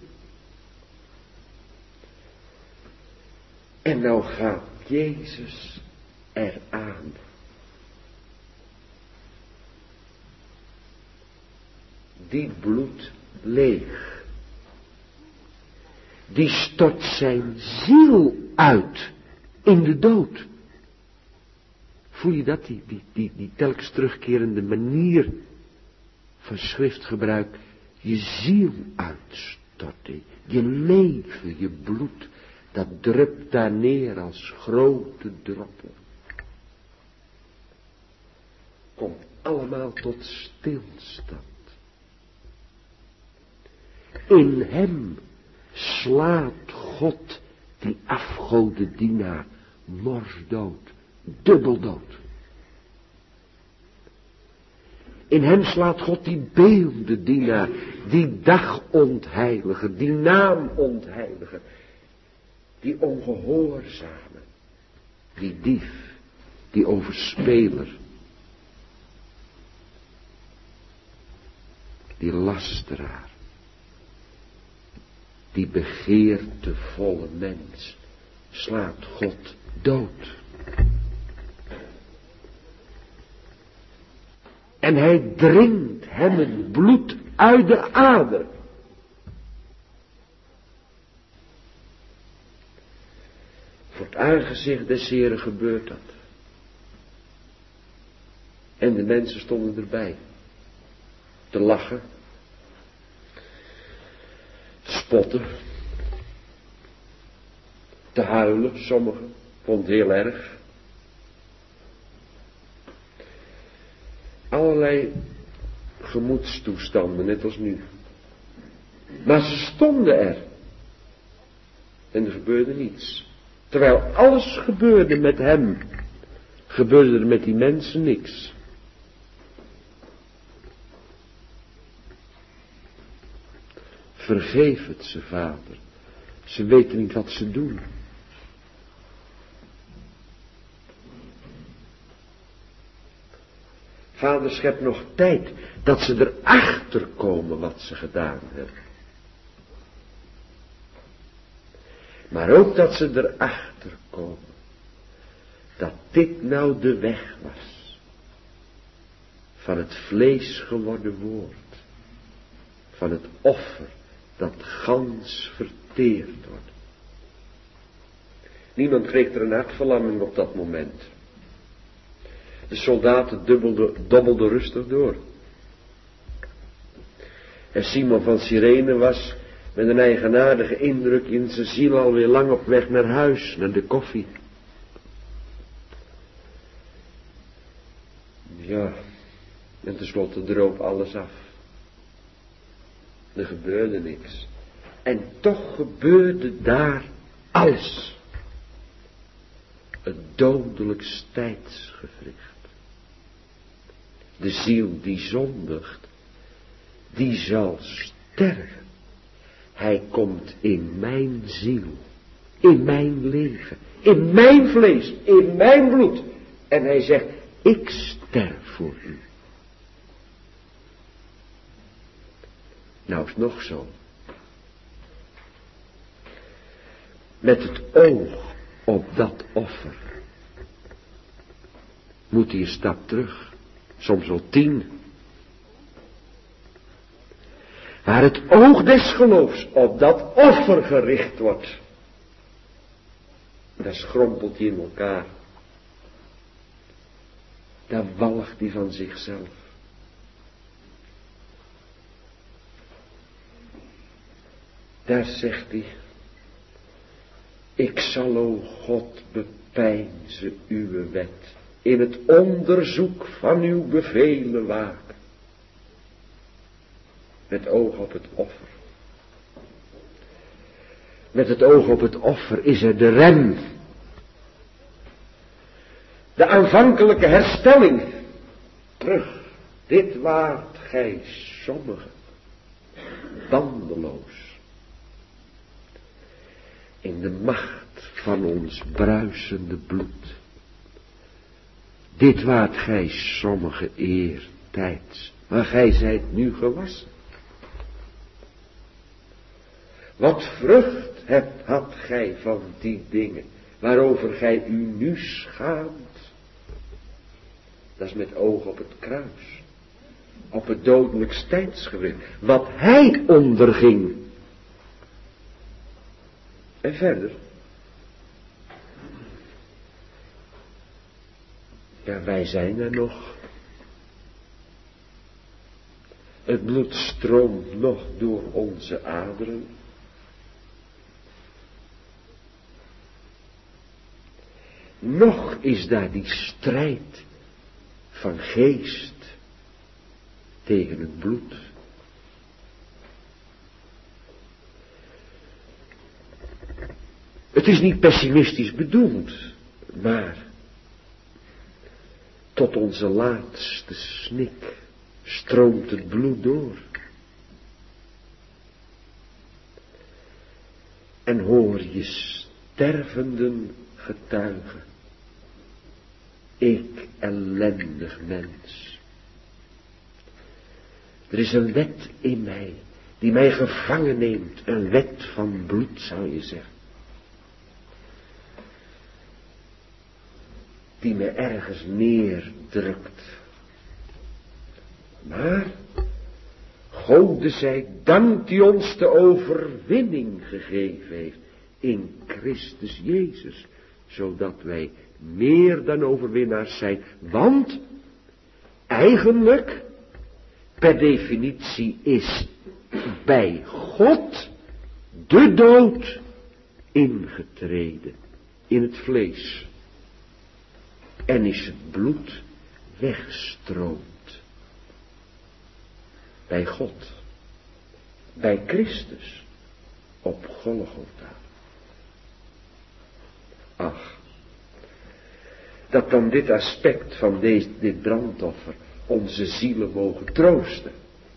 En nou gaat Jezus eraan. Die bloed leeg. Die stort zijn ziel uit in de dood. Voel je dat? Die, die, die, die telkens terugkerende manier van schriftgebruik. Je ziel uitstorten. Je leven, je bloed. Dat drupt daar neer als grote droppel. Komt allemaal tot stilstand. In hem slaat God die afgodendienaar morsdood, dubbeldood. In hem slaat God die beeldendienaar, die dagontheiliger, die naamontheiliger, die ongehoorzame, die dief, die overspeler, die lasteraar. Die begeertevolle mens slaat God dood. En hij dringt hem het bloed uit de ader. Voor het aangezicht des Heren gebeurt dat. En de mensen stonden erbij. Te lachen. Spotten, te huilen, sommigen, vond het heel erg. Allerlei gemoedstoestanden, net als nu. Maar ze stonden er. En er gebeurde niets. Terwijl alles gebeurde met hem, gebeurde er met die mensen niks. Vergeef het ze, vader. Ze weten niet wat ze doen. Vader, schep nog tijd dat ze erachter komen wat ze gedaan hebben. Maar ook dat ze erachter komen dat dit nou de weg was van het vlees geworden woord, van het offer dat gans verteerd wordt. Niemand kreeg er een hartverlamming op dat moment. De soldaten dubbelden, dobbelden rustig door. En Simon van Cyrene was met een eigenaardige indruk in zijn ziel alweer lang op weg naar huis, naar de koffie. Ja, en tenslotte droop alles af. Er gebeurde niks. En toch gebeurde daar alles. Het dodelijk tijdsgewricht. De ziel die zondigt, die zal sterven. Hij komt in mijn ziel, in mijn leven, in mijn vlees, in mijn bloed. En hij zegt, ik sterf voor u. Nou is het nog zo. Met het oog op dat offer moet hij een stap terug, soms wel tien. Waar het oog des geloofs op dat offer gericht wordt, daar schrompelt hij in elkaar. Daar walgt hij van zichzelf. Daar zegt hij, ik zal, o God, bepeinzen uw wet, in het onderzoek van uw bevelen waken. Met oog op het offer. Met het oog op het offer is er de rem. De aanvankelijke herstelling. Terug. Dit waart gij sommigen. Bandeloos. In de macht van ons bruisende bloed. Dit waart gij sommige eer tijds, maar gij zijt nu gewassen. Wat vrucht hebt, had gij van die dingen, waarover gij u nu schaamt? Dat is met oog op het kruis, op het dodelijk tijdsgewin, wat hij onderging. En verder. Ja, wij zijn er nog. Het bloed stroomt nog door onze aderen. Nog is daar die strijd van geest tegen het bloed. Het is niet pessimistisch bedoeld, maar tot onze laatste snik stroomt het bloed door. En hoor je stervenden getuigen. Ik, ellendig mens. Er is een wet in mij, die mij gevangen neemt. Een wet van bloed, zou je zeggen. Die me ergens neerdrukt. Maar, Gode zij dank die ons de overwinning gegeven heeft in Christus Jezus, zodat wij meer dan overwinnaars zijn. Want, eigenlijk, per definitie is bij God de dood ingetreden in het vlees. En is het bloed weggestroomd. Bij God. Bij Christus. Op Golgotha. Ach. Dat dan dit aspect van deze, dit brandoffer onze zielen mogen troosten.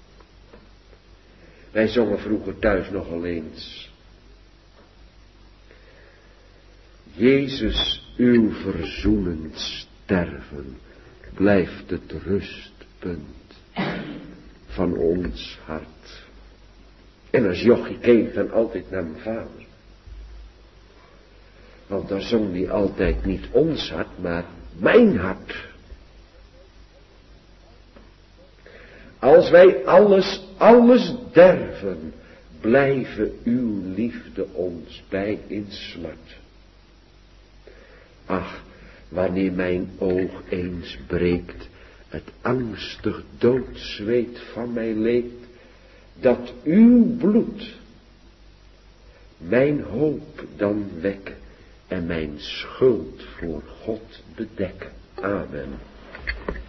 Wij zongen vroeger thuis nogal eens. Jezus, uw verzoenend sterven blijft het rustpunt van ons hart. En als jochie keek dan altijd naar mijn vader. Want daar zong hij altijd niet ons hart, maar mijn hart. Als wij alles, alles derven, blijven uw liefde ons bij in smart. Ach, wanneer mijn oog eens breekt, het angstig doodzweet van mij leekt, dat uw bloed mijn hoop dan wekken en mijn schuld voor God bedekken. Amen.